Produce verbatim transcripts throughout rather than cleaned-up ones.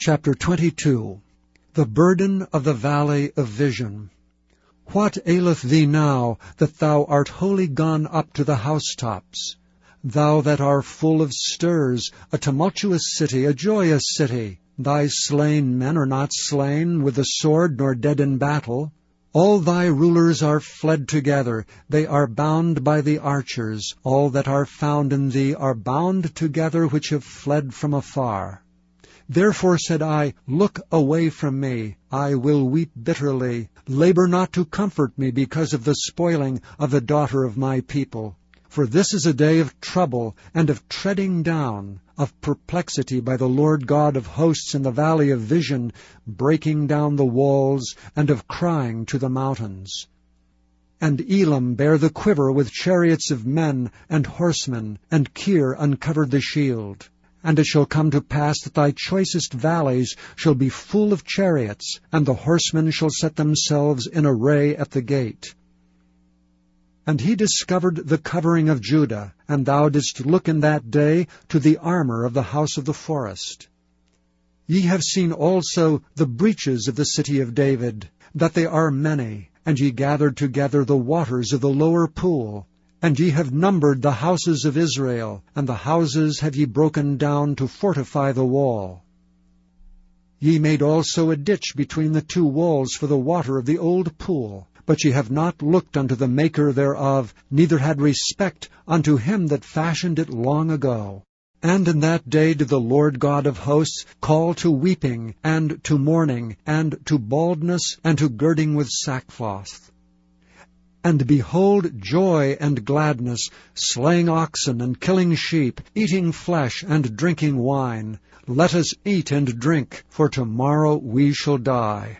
Chapter twenty-two. The Burden of the Valley of Vision. What aileth thee now, that thou art wholly gone up to the housetops? Thou that art full of stirs, a tumultuous city, a joyous city, thy slain men are not slain with the sword, nor dead in battle. All thy rulers are fled together, they are bound by the archers. All that are found in thee are bound together, which have fled from afar. Therefore said I, Look away from me, I will weep bitterly. Labor not to comfort me because of the spoiling of the daughter of my people. For this is a day of trouble and of treading down, of perplexity by the Lord God of hosts in the valley of vision, breaking down the walls, and of crying to the mountains. And Elam bare the quiver with chariots of men and horsemen, and Kir uncovered the shield. And it shall come to pass that thy choicest valleys shall be full of chariots, and the horsemen shall set themselves in array at the gate. And he discovered the covering of Judah, and thou didst look in that day to the armor of the house of the forest. Ye have seen also the breaches of the city of David, that they are many, and ye gathered together the waters of the lower pool. And ye have numbered the houses of Israel, and the houses have ye broken down to fortify the wall. Ye made also a ditch between the two walls for the water of the old pool, but ye have not looked unto the maker thereof, neither had respect unto him that fashioned it long ago. And in that day did the Lord God of hosts call to weeping, and to mourning, and to baldness, and to girding with sackcloth. And behold joy and gladness, slaying oxen and killing sheep, eating flesh and drinking wine. Let us eat and drink, for tomorrow we shall die.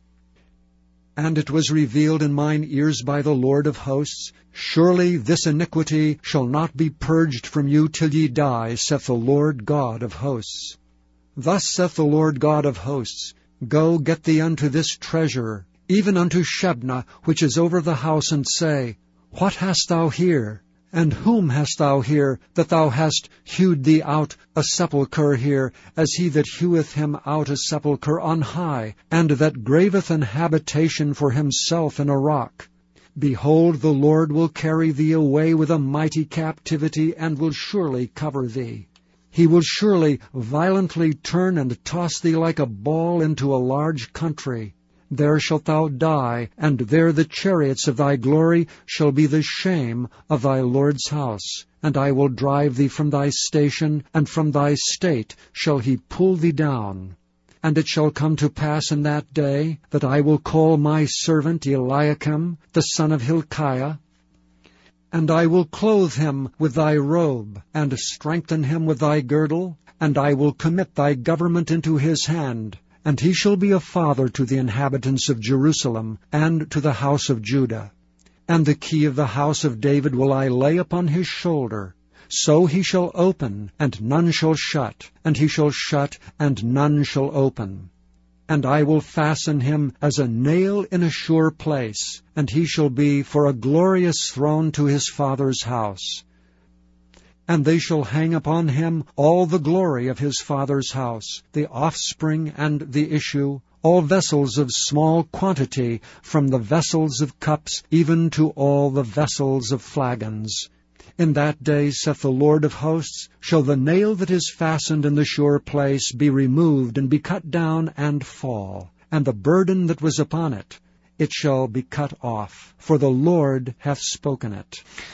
And it was revealed in mine ears by the Lord of hosts, Surely this iniquity shall not be purged from you till ye die, saith the Lord God of hosts. Thus saith the Lord God of hosts, Go get thee unto this treasure, even unto Shebna, which is over the house, and say, What hast thou here? And whom hast thou here, that thou hast hewed thee out a sepulchre here, as he that heweth him out a sepulchre on high, and that graveth an habitation for himself in a rock? Behold, the Lord will carry thee away with a mighty captivity, and will surely cover thee. He will surely violently turn and toss thee like a ball into a large country. There shalt thou die, and there the chariots of thy glory shall be the shame of thy Lord's house. And I will drive thee from thy station, and from thy state shall he pull thee down. And it shall come to pass in that day, that I will call my servant Eliakim, the son of Hilkiah, and I will clothe him with thy robe, and strengthen him with thy girdle, and I will commit thy government into his hand. And he shall be a father to the inhabitants of Jerusalem, and to the house of Judah. And the key of the house of David will I lay upon his shoulder. So he shall open, and none shall shut, and he shall shut, and none shall open. And I will fasten him as a nail in a sure place, and he shall be for a glorious throne to his father's house. And they shall hang upon him all the glory of his father's house, the offspring and the issue, all vessels of small quantity, from the vessels of cups even to all the vessels of flagons. In that day, saith the Lord of hosts, shall the nail that is fastened in the sure place be removed, and be cut down, and fall, and the burden that was upon it, it shall be cut off, for the Lord hath spoken it.